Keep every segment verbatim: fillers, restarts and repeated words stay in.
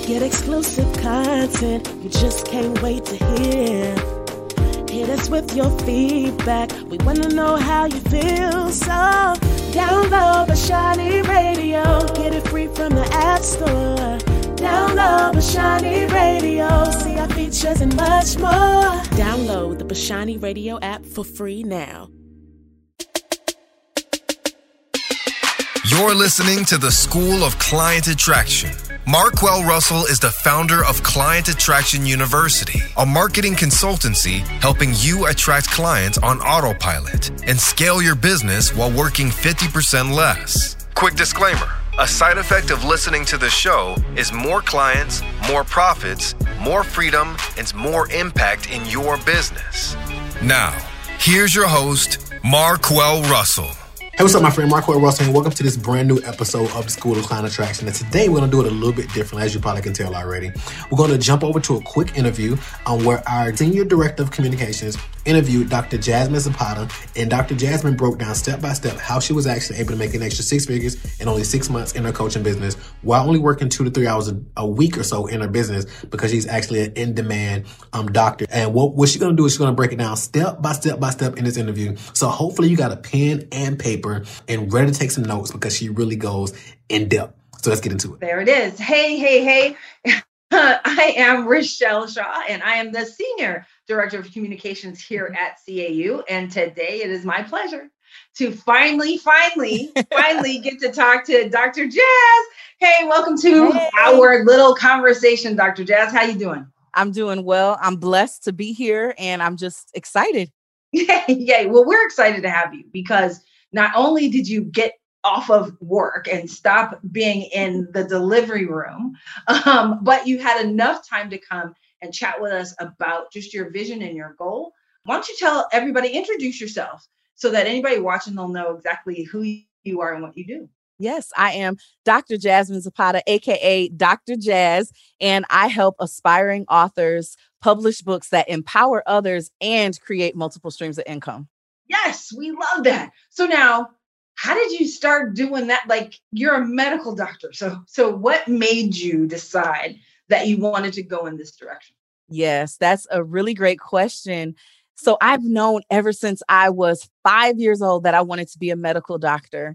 Get exclusive content you just can't wait to hear. Hit us with your feedback. We want to know how you feel. So download Bashani Radio. Get it free from the App Store. Download Bashani Radio. See our features and much more. Download the Bashani Radio app for free now. You're listening to the School of Client Attraction. Marquel Russell is the founder of Client Attraction University, a marketing consultancy helping you attract clients on autopilot and scale your business while working fifty percent less. Quick disclaimer, a side effect of listening to the show is more clients, more profits, more freedom, and more impact in your business. Now, here's your host, Marquel Russell. Hey, what's up, my friend? Marquel Russell, and welcome to this brand new episode of the School of Client Attraction. And today we're going to do it a little bit different, as you probably can tell already. We're going to jump over to a quick interview on where our Senior Director of Communications interviewed Doctor Jasmine Zapata, and Doctor Jasmine broke down step by step how she was actually able to make an extra six figures in only six months in her coaching business while only working two to three hours a, a week or so in her business, because she's actually an in-demand um, doctor. And what, what she's going to do is she's going to break it down step by step by step in this interview. So hopefully you got a pen and paper and ready to take some notes, because she really goes in depth. So let's get into it. There it is. Hey, hey, hey. I am Rochelle Shaw, and I am the Senior Director of Communications here at C A U. And today it is my pleasure to finally, finally, finally get to talk to Doctor Jazz. Hey, welcome to hey. our little conversation, Doctor Jazz. How you doing? I'm doing well. I'm blessed to be here, and I'm just excited. Yay, yay. Well, we're excited to have you, because not only did you get off of work and stop being in the delivery room, um, but you had enough time to come and chat with us about just your vision and your goal. Why don't you tell everybody, introduce yourself, so that anybody watching will know exactly who you are and what you do. Yes, I am Doctor Jasmine Zapata, A K A Doctor Jazz, and I help aspiring authors publish books that empower others and create multiple streams of income. Yes, we love that. So now, how did you start doing that? Like, you're a medical doctor. So, so what made you decide that you wanted to go in this direction? Yes, that's a really great question. So I've known ever since I was five years old that I wanted to be a medical doctor.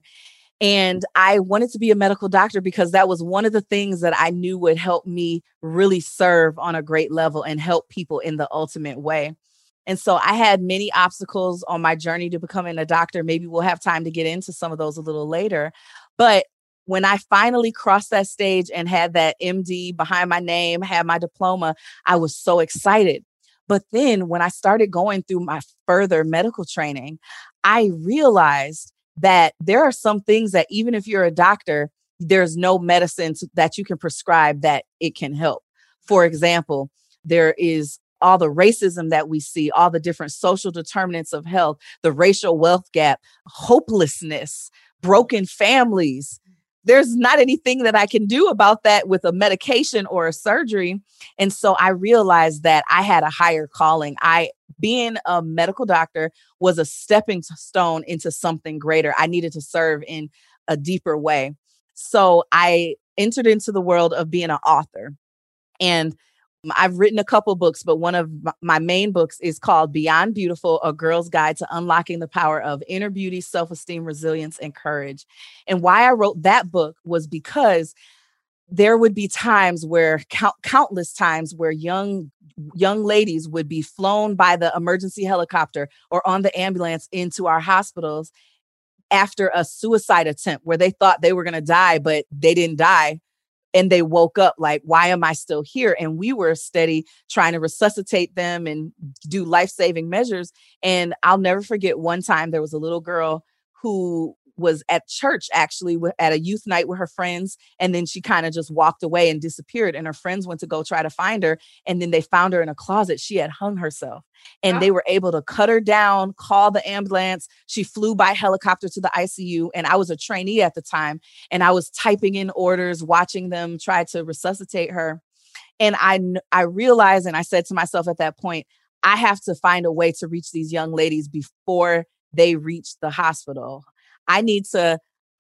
And I wanted to be a medical doctor because that was one of the things that I knew would help me really serve on a great level and help people in the ultimate way. And so I had many obstacles on my journey to becoming a doctor. Maybe we'll have time to get into some of those a little later. But when I finally crossed that stage and had that M D behind my name, had my diploma, I was so excited. But then when I started going through my further medical training, I realized that there are some things that even if you're a doctor, there's no medicine to, that you can prescribe that it can help. For example, there is all the racism that we see, all the different social determinants of health, the racial wealth gap, hopelessness, broken families. There's not anything that I can do about that with a medication or a surgery. And so I realized that I had a higher calling. I, being a medical doctor was a stepping stone into something greater. I needed to serve in a deeper way. So I entered into the world of being an author. And I've written a couple books, but one of my main books is called Beyond Beautiful, A Girl's Guide to Unlocking the Power of Inner Beauty, Self-Esteem, Resilience, and Courage. And why I wrote that book was because there would be times where, count, countless times where young, young ladies would be flown by the emergency helicopter or on the ambulance into our hospitals after a suicide attempt where they thought they were going to die, but they didn't die. And they woke up like, why am I still here? And we were steady trying to resuscitate them and do life-saving measures. And I'll never forget one time there was a little girl who was at church, actually, at a youth night with her friends. And then she kind of just walked away and disappeared. And her friends went to go try to find her. And then they found her in a closet. She had hung herself. And they were able to cut her down, call the ambulance. She flew by helicopter to the I C U. And I was a trainee at the time. And I was typing in orders, watching them try to resuscitate her. And I, I realized, and I said to myself at that point, I have to find a way to reach these young ladies before they reach the hospital. I need to,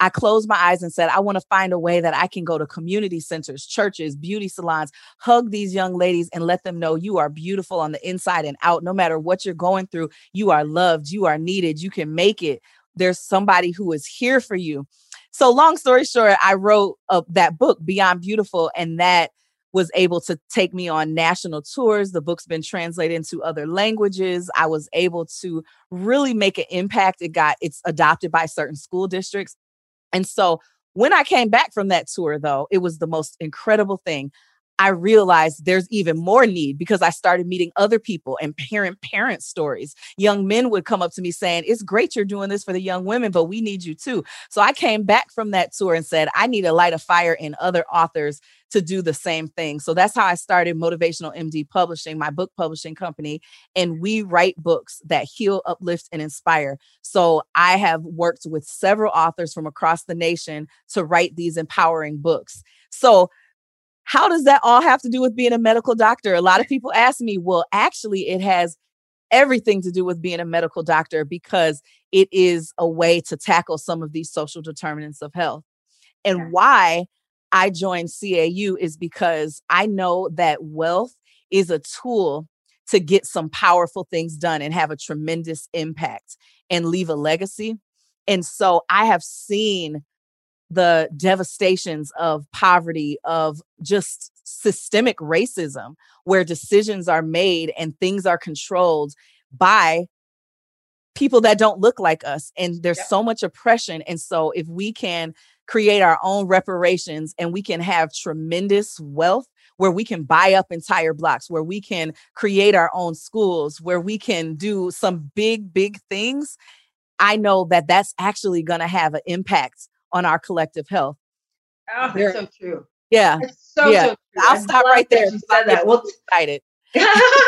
I closed my eyes and said, I want to find a way that I can go to community centers, churches, beauty salons, hug these young ladies and let them know you are beautiful on the inside and out. No matter what you're going through, you are loved, you are needed, you can make it. There's somebody who is here for you. So long story short, I wrote uh, that book, Beyond Beautiful, and that was able to take me on national tours. The book's been translated into other languages. I was able to really make an impact. It got, it's adopted by certain school districts. And so when I came back from that tour, though, it was the most incredible thing. I realized there's even more need because I started meeting other people and parent parent stories. Young men would come up to me saying, it's great you're doing this for the young women, but we need you too. So I came back from that tour and said, I need to light a fire in other authors to do the same thing. So that's how I started Motivational M D Publishing, my book publishing company. And we write books that heal, uplift, and inspire. So I have worked with several authors from across the nation to write these empowering books. So how does that all have to do with being a medical doctor? A lot of people ask me, well, actually, it has everything to do with being a medical doctor because it is a way to tackle some of these social determinants of health. And yeah. why I joined C A U is because I know that wealth is a tool to get some powerful things done and have a tremendous impact and leave a legacy. And so I have seen the devastations of poverty, of just systemic racism, where decisions are made and things are controlled by people that don't look like us. And there's yep. so much oppression. And so if we can create our own reparations and we can have tremendous wealth where we can buy up entire blocks, where we can create our own schools, where we can do some big, big things, I know that that's actually going to have an impact on our collective health. Oh, that's there, so true. Yeah. That's so, yeah. so true. I'll I stop right there. You said that. Well, excited. no,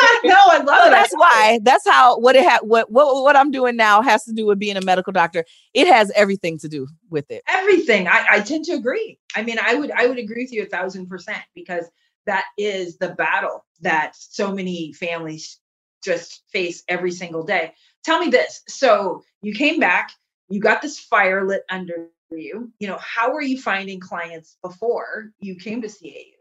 I love so it. That's why. That's how what it ha- what what what I'm doing now has to do with being a medical doctor. It has everything to do with it. Everything. I, I tend to agree. I mean, I would I would agree with you a thousand percent because that is the battle that so many families just face every single day. Tell me this. So you came back, you got this fire lit under you. You know, how were you finding clients before you came to C A U?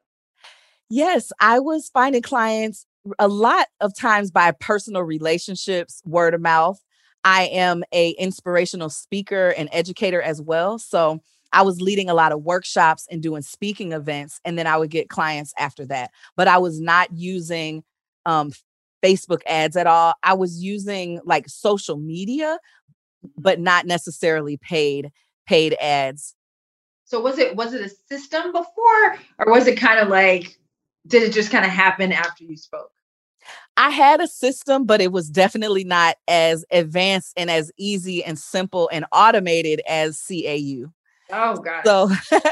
Yes, I was finding clients a lot of times by personal relationships, word of mouth. I am a inspirational speaker and educator as well. So I was leading a lot of workshops and doing speaking events, and then I would get clients after that. But I was not using um, Facebook ads at all. I was using like social media, but not necessarily paid paid ads. So was it was it a system before, or was it kind of like, did it just kind of happen after you spoke? I had a system, but it was definitely not as advanced and as easy and simple and automated as C A U. Oh, God. So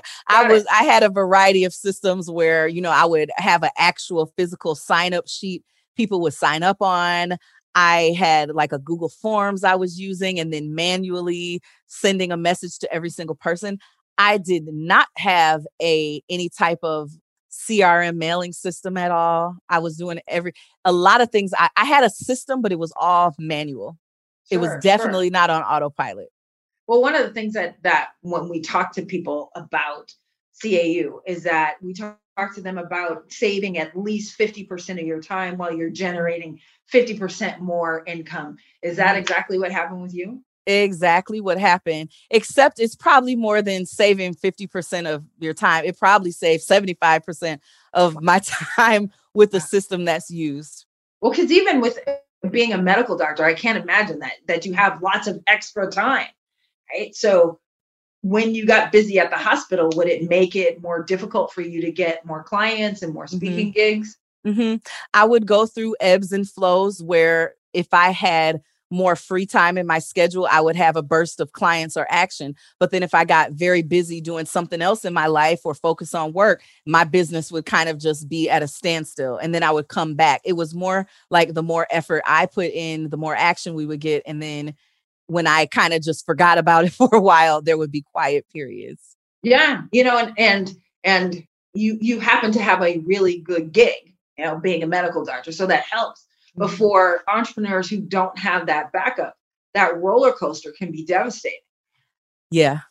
I was, it. I had a variety of systems where, you know, I would have an actual physical sign up sheet people would sign up on. I had like a Google Forms I was using and then manually sending a message to every single person. I did not have a any type of C R M mailing system at all. I was doing every, a lot of things. I, I had a system, but it was all manual. Sure, it was definitely sure. not on autopilot. Well, one of the things that, that when we talk to people about C A U is that we talk, talk to them about saving at least fifty percent of your time while you're generating fifty percent more income. Is that exactly what happened with you? Exactly what happened, except it's probably more than saving fifty percent of your time. It probably saved seventy-five percent of my time with the system that's used. Well, because even with being a medical doctor, I can't imagine that, that you have lots of extra time, right? So when you got busy at the hospital, would it make it more difficult for you to get more clients and more speaking mm-hmm. gigs? Mm-hmm. I would go through ebbs and flows where if I had more free time in my schedule, I would have a burst of clients or action. But then if I got very busy doing something else in my life or focus on work, my business would kind of just be at a standstill. And then I would come back. It was more like the more effort I put in, the more action we would get. And then when I kind of just forgot about it for a while, there would be quiet periods. Yeah. You know, and, and, and you, you happen to have a really good gig, you know, being a medical doctor. So that helps. But for entrepreneurs who don't have that backup, that roller coaster can be devastating. Yeah.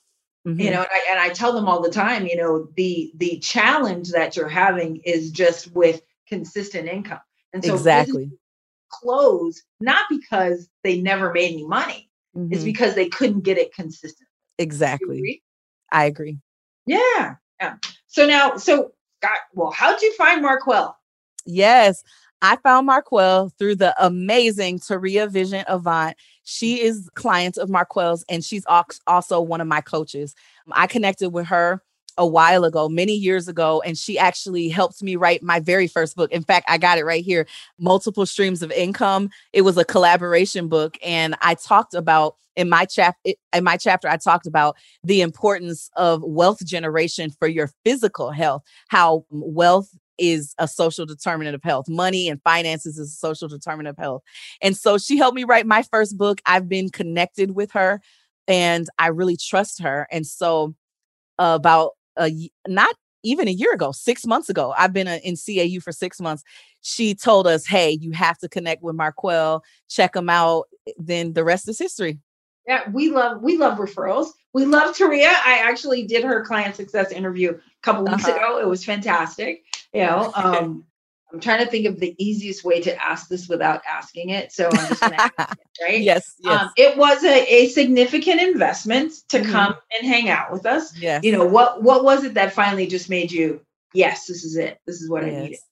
Mm-hmm. You know, and I, and I tell them all the time, you know, the the challenge that you're having is just with consistent income. And so Exactly. close, not because they never made any money, it's Mm-hmm. because they couldn't get it consistent. You Exactly. agree? I agree. Yeah. Yeah. So now, so God, well, how'd you find Marquel? Yes, I found Marquel through the amazing Taria Vision Avant. She is client of Marquel's, and she's al- also one of my coaches. I connected with her a while ago, many years ago, and she actually helped me write my very first book. In fact, I got it right here, Multiple Streams of Income. It was a collaboration book, and I talked about in my chap in my chapter, I talked about the importance of wealth generation for your physical health, how wealth is a social determinant of health. Money and finances is a social determinant of health. And so she helped me write my first book. I've been connected with her and I really trust her. And so uh, about a, y- not even a year ago, six months ago, I've been a, in C A U for six months. She told us, hey, you have to connect with Marquel, check him out. Then the rest is history. Yeah, we love we love referrals. We love Taria. I actually did her client success interview a couple weeks Uh-huh. ago. It was fantastic. You know, um, I'm trying to think of the easiest way to ask this without asking it. So I'm just going to ask it, right? Yes, yes. Um, it was a, a significant investment to Mhm. come and hang out with us. Yes. You know, what what was it that finally just made you, yes, this is it. This is what I needed. Yes.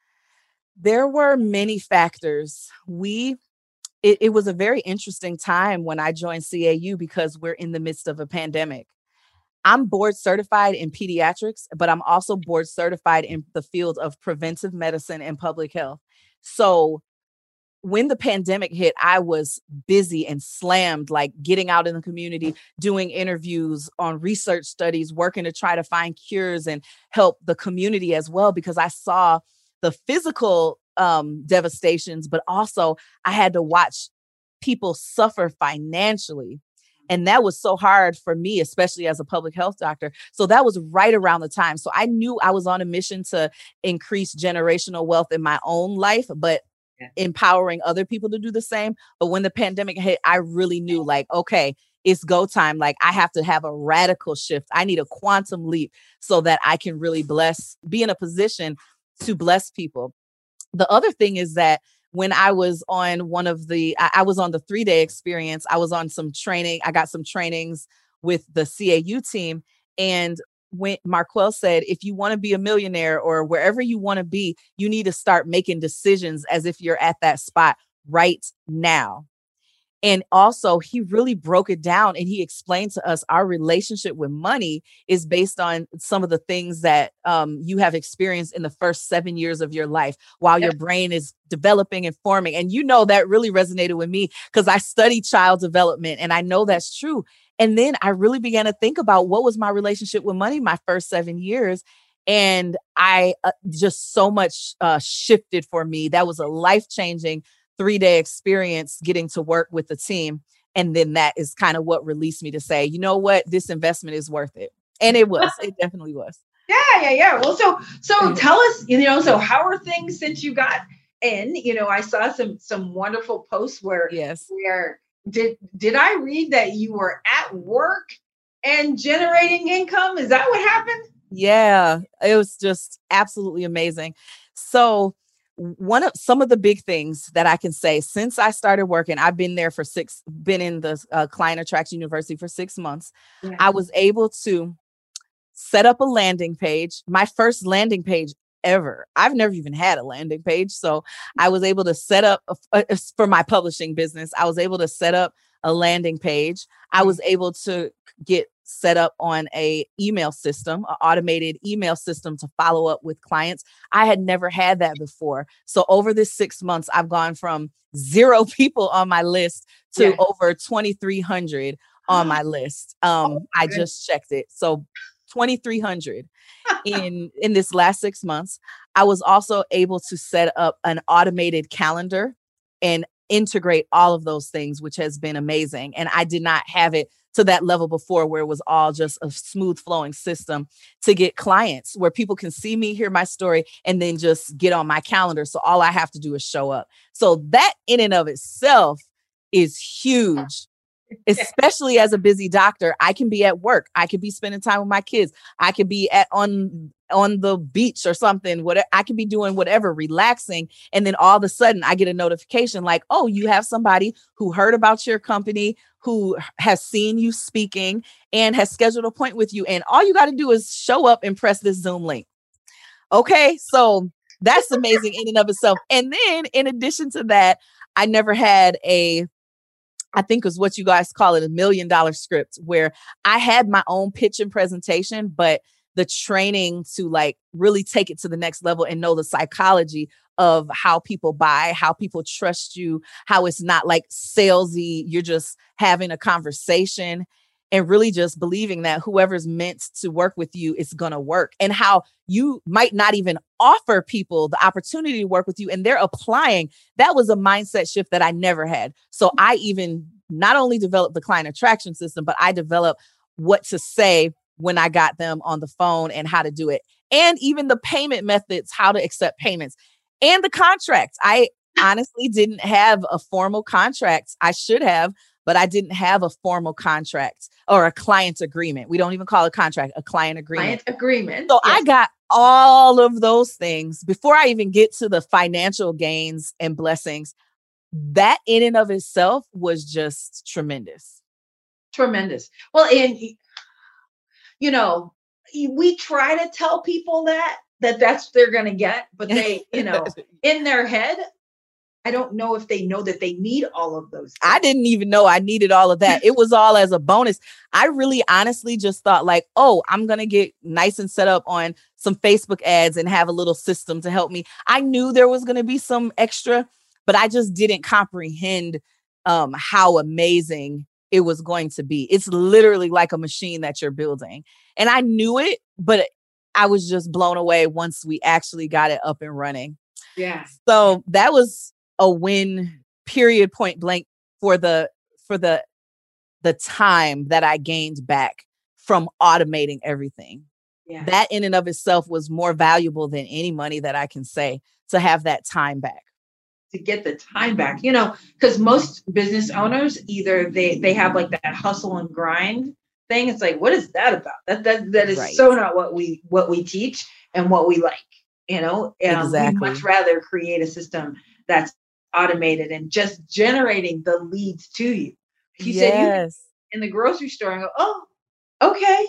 There were many factors. We it, it was a very interesting time when I joined C A U because we're in the midst of a pandemic. I'm board certified in pediatrics, but I'm also board certified in the field of preventive medicine and public health. So when the pandemic hit, I was busy and slammed, like getting out in the community, doing interviews on research studies, working to try to find cures and help the community as well, because I saw the physical um, devastations, but also I had to watch people suffer financially. And that was so hard for me, especially as a public health doctor. So that was right around the time. So I knew I was on a mission to increase generational wealth in my own life, but Yeah. empowering other people to do the same. But when the pandemic hit, I really knew like, okay, it's go time. Like I have to have a radical shift. I need a quantum leap so that I can really bless, be in a position to bless people. The other thing is that when I was on one of the, I, I was on the three day experience, I was on some training. I got some trainings with the C A U team. And when Marquel said, if you want to be a millionaire or wherever you want to be, you need to start making decisions as if you're at that spot right now. And also, he really broke it down and he explained to us our relationship with money is based on some of the things that um, you have experienced in the first seven years of your life while Yep. your brain is developing and forming. And you know, that really resonated with me because I studied child development and I know that's true. And then I really began to think about what was my relationship with money my first seven years. And I uh, just so much uh, shifted for me. That was a life-changing three-day experience getting to work with the team. And then that is kind of what released me to say, you know what, this investment is worth it. And it was, it definitely was. Yeah, yeah, yeah. Well, so so tell us, you know, so how are things since you got in? You know, I saw some some wonderful posts where Yes. where did did I read that you were at work and generating income? Is that what happened? Yeah, it was just absolutely amazing. So one of some of the big things that I can say since I started working, I've been there for six, been in the uh, Client Attraction University for six months. Yeah. I was able to set up a landing page, my first landing page ever. I've never even had a landing page. So I was able to set up a, a, for my publishing business. I was able to set up a landing page. I was able to get set up on a email system, an automated email system to follow up with clients. I had never had that before. So over this six months, I've gone from zero people on my list to Yeah. over twenty-three hundred on my list. Um, Oh, I good. just checked it. So twenty-three hundred in, in this last six months. I was also able to set up an automated calendar and integrate all of those things, which has been amazing. And I did not have it to that level before where it was all just a smooth flowing system to get clients where people can see me, hear my story, and then just get on my calendar. So all I have to do is show up. So that in and of itself is huge. especially as a busy doctor. I can be at work. I could be spending time with my kids. I could be at on on the beach or something. Whatever, I could be doing whatever, relaxing. And then all of a sudden I get a notification like, oh, you have somebody who heard about your company, who has seen you speaking and has scheduled an appointment with you. And all you got to do is show up and press this Zoom link. Okay. So that's amazing in and of itself. And then in addition to that, I never had a, I think is what you guys call it, a million dollar script, where I had my own pitch and presentation, but the training to like really take it to the next level and know the psychology of how people buy, how people trust you, how it's not like salesy. You're just having a conversation and really just believing that whoever's meant to work with you is going to work, and how you might not even offer people the opportunity to work with you and they're applying. That was a mindset shift that I never had. So I even not only developed the client attraction system, but I developed what to say when I got them on the phone and how to do it. And even the payment methods, how to accept payments and the contracts. I honestly didn't have a formal contract. I should have, but I didn't have a formal contract or a client agreement. We don't even call it a contract, a client agreement. Client agreement. So yes. I got all of those things before I even get to the financial gains and blessings. That in and of itself was just tremendous. Tremendous. Well, and you know, we try to tell people that, that that's what they're going to get, but they, you know, in their head, I don't know if they know that they need all of those things. I didn't even know I needed all of that. It was all as a bonus. I really honestly just thought like, oh, I'm going to get nice and set up on some Facebook ads and have a little system to help me. I knew there was going to be some extra, but I just didn't comprehend um, how amazing it was going to be. It's literally like a machine that you're building. And I knew it, but I was just blown away once we actually got it up and running. Yeah. So that was a win, period, point blank, for the for the the time that I gained back from automating everything. Yeah. That in and of itself was more valuable than any money that I can say, to have that time back. To get the time back, you know, because most business owners, either they they have like that hustle and grind thing. It's like, what is that about? That that that is Right. so not what we what we teach and what we like, you know. Um, Exactly. We'd much rather create a system that's automated and just generating the leads to you. If you said you Yes. in the grocery store and go, oh, okay,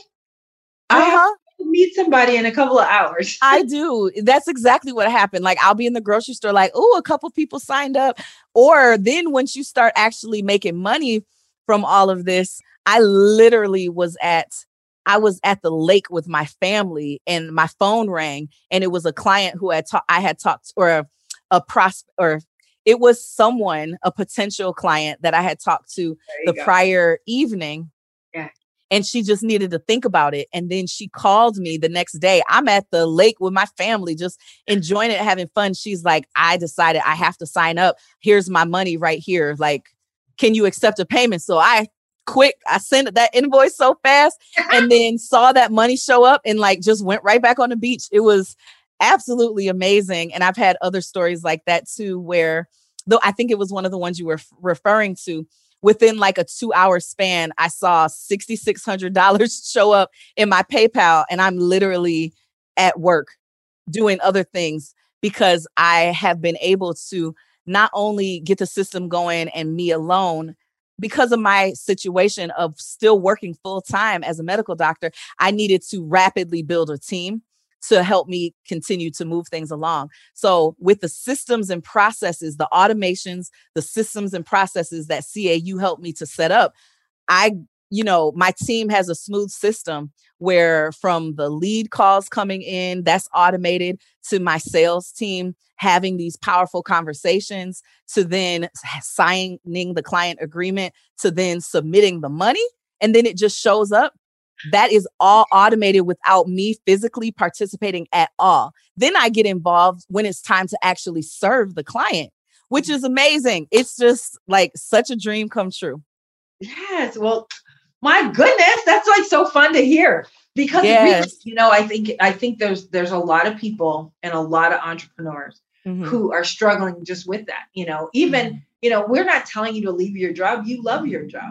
I have Uh-huh. to meet somebody in a couple of hours. I do. That's exactly what happened. Like I'll be in the grocery store, like, oh, a couple people signed up. Or then once you start actually making money from all of this, I literally was at, I was at the lake with my family and my phone rang, and it was a client who had talked, I had talked, or a, a prospect, or it was someone, a potential client that I had talked to the go. prior evening. Yeah. And she just needed to think about it. And then she called me the next day. I'm at the lake with my family, just enjoying it, having fun. She's like, I decided I have to sign up. Here's my money right here. Like, can you accept a payment? So I quick, I sent that invoice so fast and then saw that money show up and like just went right back on the beach. It was absolutely amazing. And I've had other stories like that too, where though I think it was one of the ones you were f- referring to. Within like a two hour span, I saw six thousand six hundred dollars show up in my PayPal, and I'm literally at work doing other things because I have been able to not only get the system going and me alone, because of my situation of still working full time as a medical doctor, I needed to rapidly build a team to help me continue to move things along. So with the systems and processes, the automations, the systems and processes that C A U helped me to set up, I, you know, my team has a smooth system where from the lead calls coming in, that's automated, to my sales team having these powerful conversations, to then signing the client agreement, to then submitting the money, and then it just shows up. That is all automated without me physically participating at all. Then I get involved when it's time to actually serve the client, which is amazing. It's just like such a dream come true. Yes. Well, my goodness, that's like so fun to hear, because Yes. really, you know, I think I think there's there's a lot of people and a lot of entrepreneurs Mhm. who are struggling just with that. You know, even, you know, we're not telling you to leave your job. You love your job.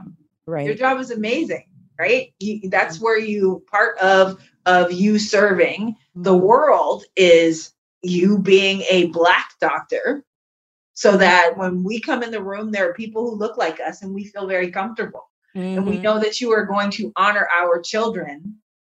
Right. Your job is amazing, right? You, that's where you, part of, of you serving the world is you being a Black doctor, so that when we come in the room, there are people who look like us and we feel very comfortable. Mm-hmm. And we know that you are going to honor our children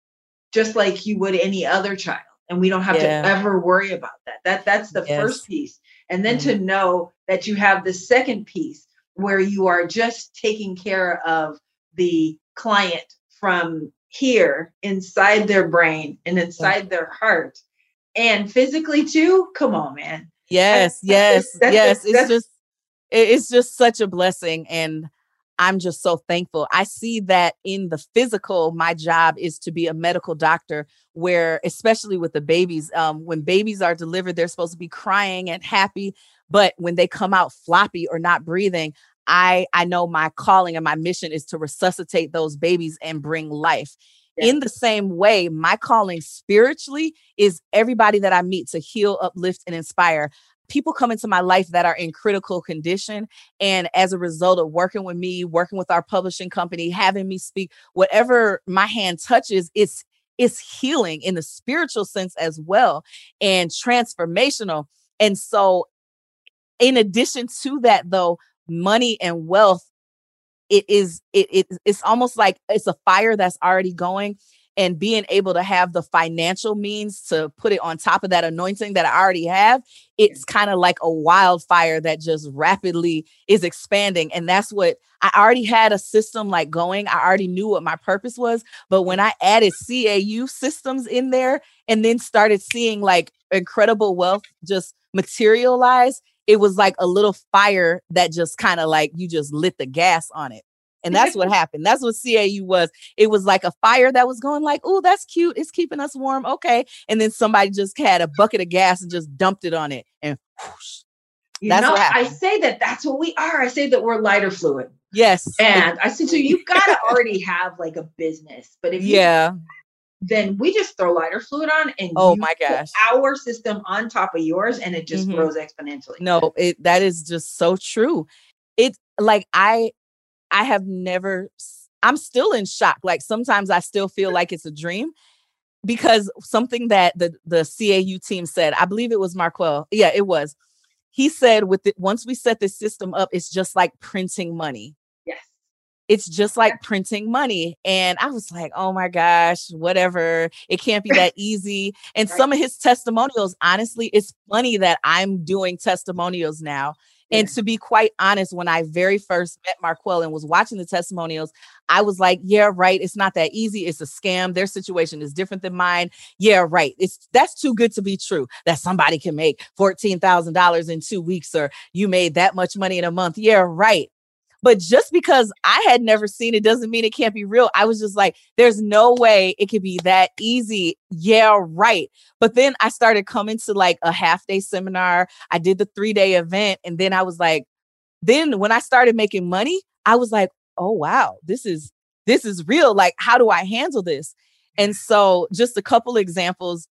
just like you would any other child. And we don't have yeah. to ever worry about that. That that's the yes. first piece. And then mm-hmm. to know that you have the second piece where you are just taking care of the client from here inside their brain and inside yeah. their heart and physically too. Come on, man. Yes, that's, yes, that's, yes. That's, it's that's, just, it's just such a blessing. And I'm just so thankful. I see that in the physical, my job is to be a medical doctor where, especially with the babies, um, when babies are delivered, they're supposed to be crying and happy. But when they come out floppy or not breathing, I, I know my calling and my mission is to resuscitate those babies and bring life. Yeah. In the same way, my calling spiritually is everybody that I meet to heal, uplift, and inspire. People come into my life that are in critical condition. And as a result of working with me, working with our publishing company, having me speak, whatever my hand touches, it's, it's healing in the spiritual sense as well and transformational. And so in addition to that, though, money and wealth, it is, it, it it's almost like it's a fire that's already going, and being able to have the financial means to put it on top of that anointing that I already have. It's kind of like a wildfire that just rapidly is expanding. And that's what I already had a system like going. I already knew what my purpose was. But when I added C A U systems in there and then started seeing like incredible wealth just materialize, it was like a little fire that just kind of like you just lit the gas on it. And that's what happened. That's what C A U was. It was like a fire that was going like, oh, that's cute. It's keeping us warm. Okay. And then somebody just had a bucket of gas and just dumped it on it. And whoosh, you that's know, what happened. I say that that's what we are. I say that we're lighter fluid. Yes. And I said, so you've got to already have like a business. But if you yeah. then we just throw lighter fluid on and oh my gosh, our system on top of yours, and it just mm-hmm. grows exponentially. No, it that is just so true. It like I I have never I'm still in shock. Like sometimes I still feel like it's a dream, because something that the the C A U team said, I believe it was Marquel. Yeah, it was. He said with it, once we set this system up, it's just like printing money. Yes. It's just like printing money. And I was like, oh my gosh, whatever. It can't be that easy. And right. some of his testimonials, honestly, it's funny that I'm doing testimonials now. Yeah. And to be quite honest, when I very first met Marquel and was watching the testimonials, I was like, yeah, right. It's not that easy. It's a scam. Their situation is different than mine. Yeah, right. It's that's too good to be true that somebody can make fourteen thousand dollars in two weeks or you made that much money in a month. Yeah, right. But just because I had never seen it doesn't mean it can't be real. I was just like, there's no way it could be that easy. Yeah, right. But then I started coming to like a half day seminar. I did the three day event. And then I was like, then when I started making money, I was like, oh, wow, this is this is real. Like, how do I handle this? And so just a couple examples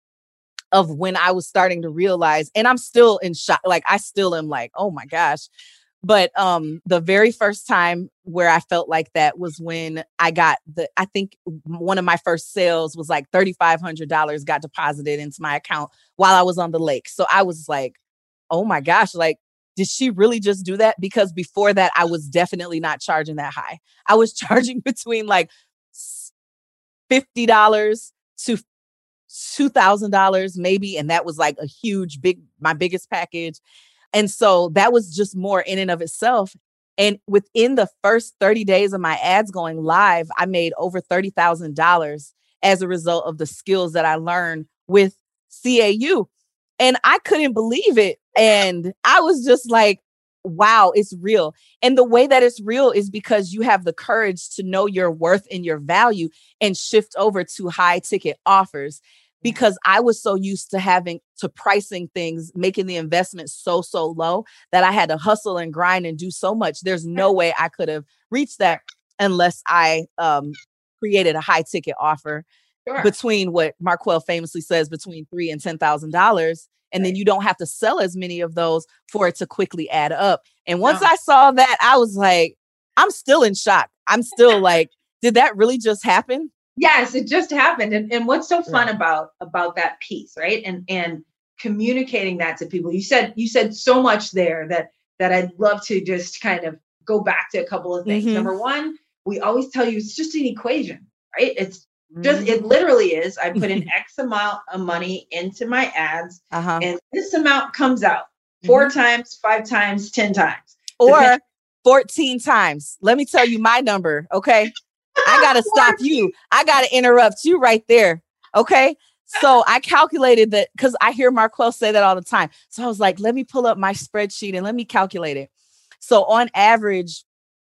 of when I was starting to realize, and I'm still in shock. Like, I still am like, oh, my gosh. But um, the very first time where I felt like that was when I got the, I think one of my first sales was like three thousand five hundred dollars got deposited into my account while I was on the lake. So I was like, oh my gosh, like, did she really just do that? Because before that, I was definitely not charging that high. I was charging between like fifty dollars to two thousand dollars maybe. And that was like a huge, big, my biggest package. And so that was just more in and of itself. And within the first thirty days of my ads going live, I made over thirty thousand dollars as a result of the skills that I learned with C A U. And I couldn't believe it. And I was just like, wow, it's real. And the way that it's real is because you have the courage to know your worth and your value and shift over to high ticket offers. Because I was so used to having to pricing things, making the investment so, so low that I had to hustle and grind and do so much. There's no way I could have reached that unless I um, created a high ticket offer sure. between what Marquel famously says, between three and ten thousand dollars. And right. then you don't have to sell as many of those for it to quickly add up. And once no. I saw that, I was like, I'm still in shock. I'm still like, did that really just happen? Yes, it just happened. And, and what's so fun yeah. about about that piece, right? And and communicating that to people. You said you said so much there that that I'd love to just kind of go back to a couple of things. Mm-hmm. Number one, we always tell you it's just an equation, right? It's just, it literally is. I put an X amount of money into my ads uh-huh. and this amount comes out four mm-hmm. times, five times, ten times. Or Depending- fourteen times. Let me tell you my number. Okay. I got to stop you. I got to interrupt you right there. Okay. So I calculated that because I hear Marquel say that all the time. So I was like, let me pull up my spreadsheet and let me calculate it. So on average,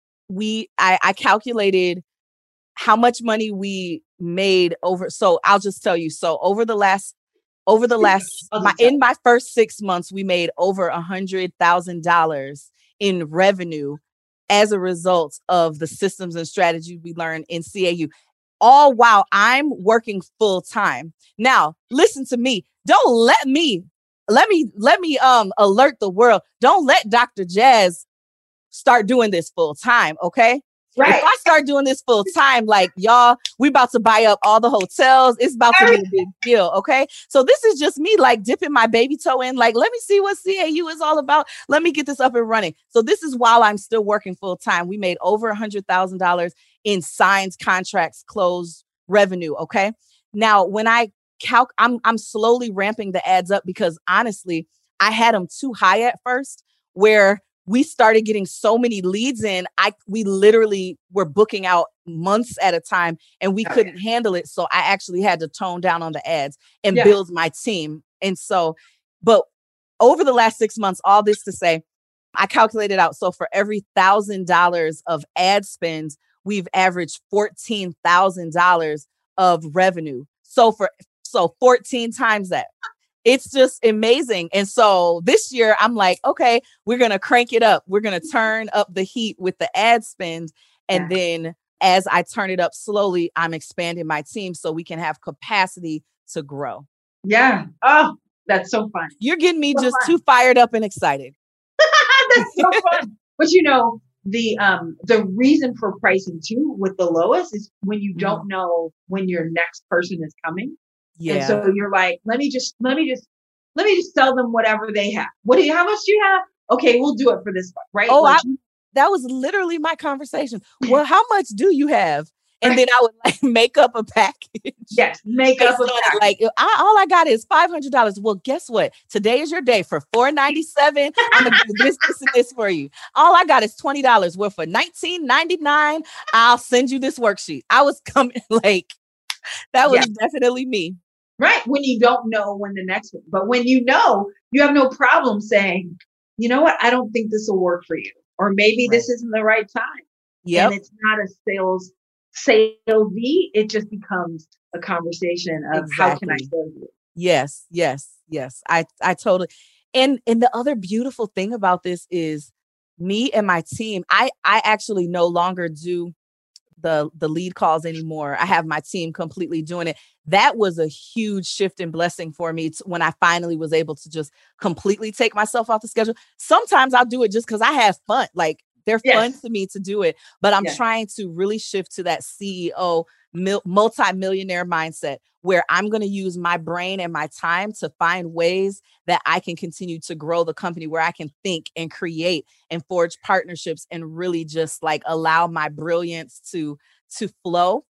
we, I, I calculated how much money we made over. So I'll just tell you. So over the last, over the last, my, in my first six months, we made over a hundred thousand dollars in revenue as a result of the systems and strategies we learned in C A U, all while I'm working full time. Now, listen to me. Don't let me, let me, let me um alert the world. Don't let Doctor Jazz start doing this full time. Okay. Right. If I start doing this full time, like y'all, we about to buy up all the hotels. It's about to be a big deal. Okay. So this is just me like dipping my baby toe in, like, let me see what C A U is all about. Let me get this up and running. So this is while I'm still working full time. We made over a hundred thousand dollars in signed contracts, closed revenue. Okay. Now, when I calc, I'm, I'm slowly ramping the ads up because honestly, I had them too high at first where we started getting so many leads in. I we literally were booking out months at a time and we oh, couldn't yeah. handle it. So I actually had to tone down on the ads and yeah. build my team. And so, but over the last six months, all this to say, I calculated out. So for every thousand dollars of ad spend, we've averaged fourteen thousand dollars of revenue. So for so fourteen times that. It's just amazing. And so this year I'm like, okay, we're going to crank it up. We're going to turn up the heat with the ad spend. And yeah. then as I turn it up slowly, I'm expanding my team so we can have capacity to grow. Yeah. Oh, that's so fun. You're getting me so just fun. too fired up and excited. That's so fun. But you know, the um the reason for pricing too with the lowest is when you don't mm-hmm. know when your next person is coming. Yeah. And so you're like, let me just, let me just, let me just sell them whatever they have. What do you, how much do you have? Okay, we'll do it for this one, right? Oh, like, I, that was literally my conversation. Well, how much do you have? And right. then I would like make up a package. Yes, make up a package. Like, I, all I got is five hundred dollars. Well, guess what? Today is your day for four ninety-seven. I'm going to do this, this, and this for you. All I got is twenty dollars. Well, for nineteen ninety-nine, I'll send you this worksheet. I was coming like, that was yeah. definitely me. Right. When you don't know when the next one, but when you know, you have no problem saying, you know what? I don't think this will work for you. Or maybe right. this isn't the right time. Yeah. And it's not a sales, salesy. It just becomes a conversation of exactly. how can I serve you? Yes, yes, yes. I, I totally. And, and the other beautiful thing about this is me and my team, I, I actually no longer do the the lead calls anymore. I have my team completely doing it. That was a huge shift and blessing for me to, when I finally was able to just completely take myself off the schedule. Sometimes I'll do it just because I have fun. Like they're yes. fun to me to do it, but I'm yes. trying to really shift to that C E O mil- multi-millionaire mindset where I'm going to use my brain and my time to find ways that I can continue to grow the company, where I can think and create and forge partnerships and really just like allow my brilliance to, to flow.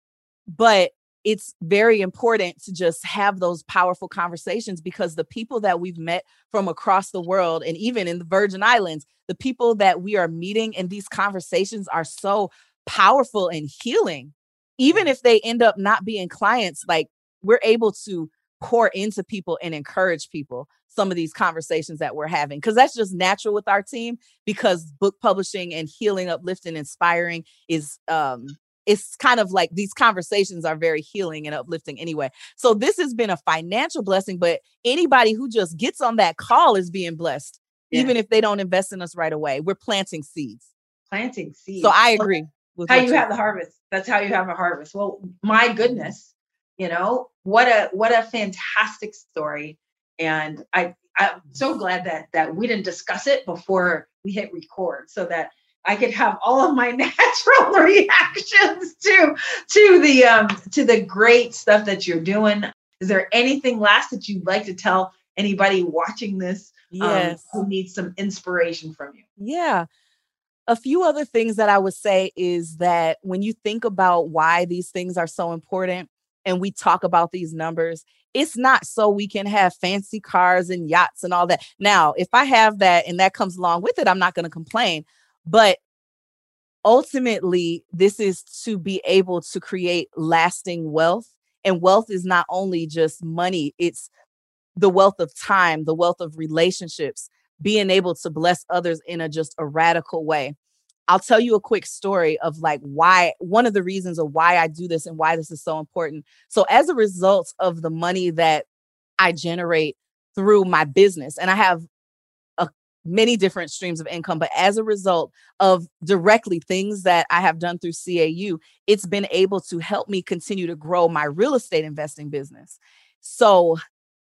But it's very important to just have those powerful conversations because the people that we've met from across the world and even in the Virgin Islands, the people that we are meeting in these conversations are so powerful and healing. Even if they end up not being clients, like we're able to pour into people and encourage people some of these conversations that we're having, because that's just natural with our team, because book publishing and healing, uplifting, inspiring is um it's kind of like these conversations are very healing and uplifting anyway. So this has been a financial blessing, but anybody who just gets on that call is being blessed, yeah. even if they don't invest in us right away. We're planting seeds. Planting seeds. So I agree. How you have the harvest. That's how you have a harvest. Well, my goodness, you know, what a what a fantastic story. And I I'm so glad that that we didn't discuss it before we hit record, so that I could have all of my natural reactions to, to the, um, to the great stuff that you're doing. Is there anything last that you'd like to tell anybody watching this? Yes. Um, who needs some inspiration from you? Yeah. A few other things that I would say is that when you think about why these things are so important and we talk about these numbers, it's not so we can have fancy cars and yachts and all that. Now, if I have that and that comes along with it, I'm not going to complain. But ultimately, this is to be able to create lasting wealth. And wealth is not only just money, it's the wealth of time, the wealth of relationships, being able to bless others in a just a radical way. I'll tell you a quick story of like why, one of the reasons of why I do this and why this is so important. So as a result of the money that I generate through my business, and I have a, many different streams of income, but as a result of directly things that I have done through C A U, it's been able to help me continue to grow my real estate investing business. So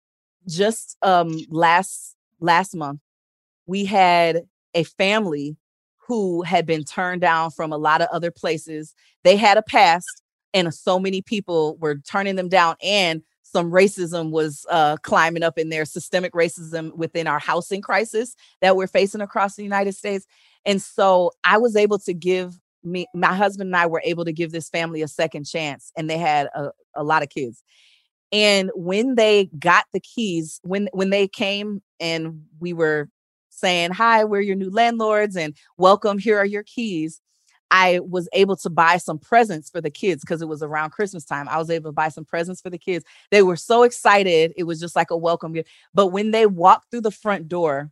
just um, last last month, we had a family who had been turned down from a lot of other places. They had a past and so many people were turning them down, and some racism was uh, climbing up in there, systemic racism within our housing crisis that we're facing across the United States. And so I was able to give me, my husband and I were able to give this family a second chance, and they had a, a lot of kids. And when they got the keys, when when they came and we were saying, hi, we're your new landlords and welcome, here are your keys, I was able to buy some presents for the kids because it was around Christmas time. I was able to buy some presents for the kids. They were so excited. It was just like a welcome gift. But when they walked through the front door,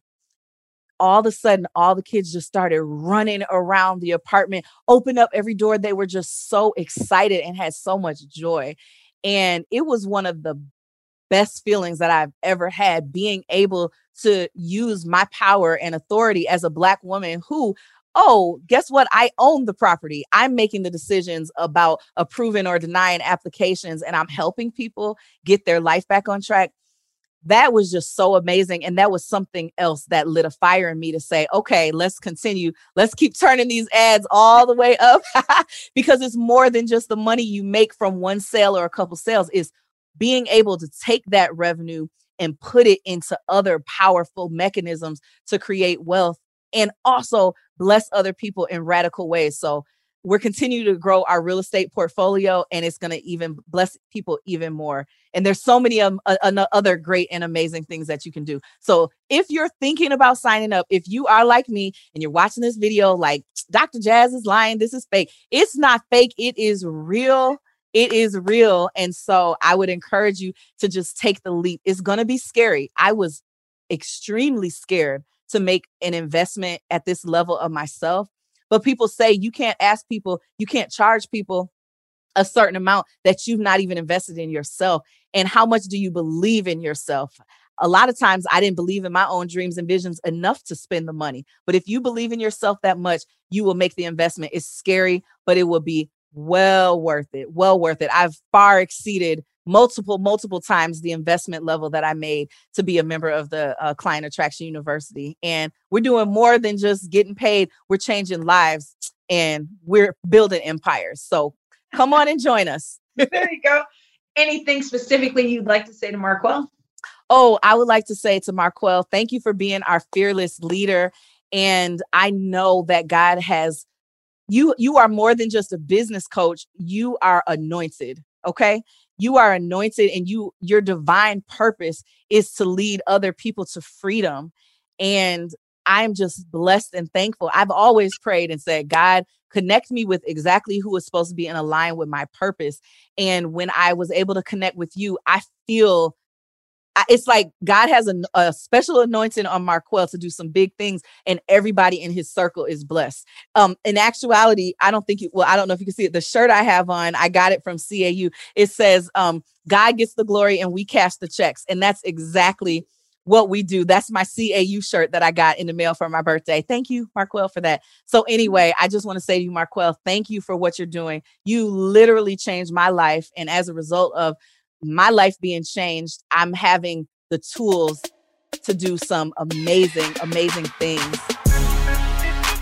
all of a sudden, all the kids just started running around the apartment, opened up every door. They were just so excited and had so much joy. And it was one of the best feelings that I've ever had, being able to use my power and authority as a Black woman who, oh, guess what? I own the property. I'm making the decisions about approving or denying applications, and I'm helping people get their life back on track. That was just so amazing. And that was something else that lit a fire in me to say, okay, let's continue. Let's keep turning these ads all the way up because it's more than just the money you make from one sale or a couple sales. It's being able to take that revenue and put it into other powerful mechanisms to create wealth and also bless other people in radical ways. So we're continuing to grow our real estate portfolio, and it's going to even bless people even more. And there's so many um, uh, other great and amazing things that you can do. So if you're thinking about signing up, if you are like me and you're watching this video like Doctor Jazz is lying, this is fake. It's not fake. It is real. It is real. And so I would encourage you to just take the leap. It's going to be scary. I was extremely scared to make an investment at this level of myself. But people say you can't ask people, you can't charge people a certain amount that you've not even invested in yourself. And how much do you believe in yourself? A lot of times I didn't believe in my own dreams and visions enough to spend the money. But if you believe in yourself that much, you will make the investment. It's scary, but it will be well worth it. Well worth it. I've far exceeded multiple, multiple times the investment level that I made to be a member of the uh, Client Attraction University. And we're doing more than just getting paid. We're changing lives and we're building empires. So come on and join us. There you go. Anything specifically you'd like to say to Marquel? Oh, I would like to say to Marquel, thank you for being our fearless leader. And I know that God has, you, you are more than just a business coach. You are anointed. Okay. You are anointed, and you, your divine purpose is to lead other people to freedom. And I'm just blessed and thankful. I've always prayed and said, God, connect me with exactly who is supposed to be in line with my purpose. And when I was able to connect with you, I feel it's like God has a, a special anointing on Marquel to do some big things, and everybody in his circle is blessed. Um, in actuality, I don't think you, well, I don't know if you can see it. The shirt I have on, I got it from C A U. It says, um, God gets the glory and we cash the checks. And that's exactly what we do. That's my C A U shirt that I got in the mail for my birthday. Thank you, Marquel, for that. So anyway, I just want to say to you, Marquel, thank you for what you're doing. You literally changed my life. And as a result of my life being changed, I'm having the tools to do some amazing, amazing things.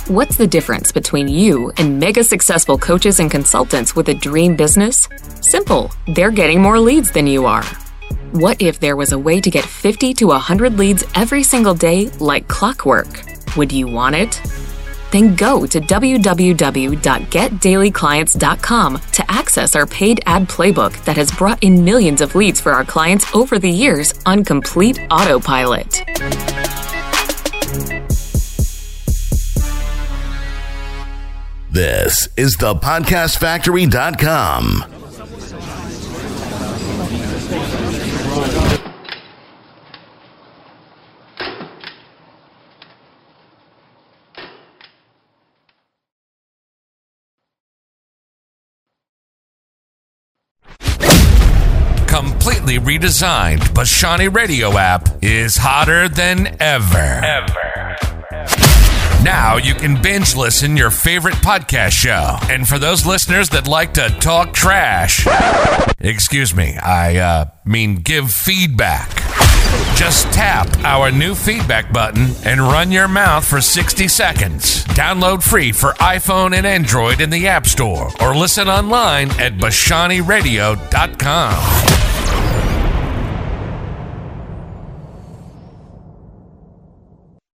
What's the difference between you and mega successful coaches and consultants with a dream business? Simple. They're getting more leads than you are. What if there was a way to get fifty to one hundred leads every single day like clockwork? Would you want it? Then go to w w w dot get daily clients dot com to access our paid ad playbook that has brought in millions of leads for our clients over the years on complete autopilot. This is the podcast factory dot com. Completely redesigned Bashani Radio app is hotter than ever. Ever. Now you can binge listen your favorite podcast show. And for those listeners that like to talk trash, excuse me, I uh, mean give feedback. Just tap our new feedback button and run your mouth for sixty seconds. Download free for iPhone and Android in the App Store or listen online at bashani radio dot com.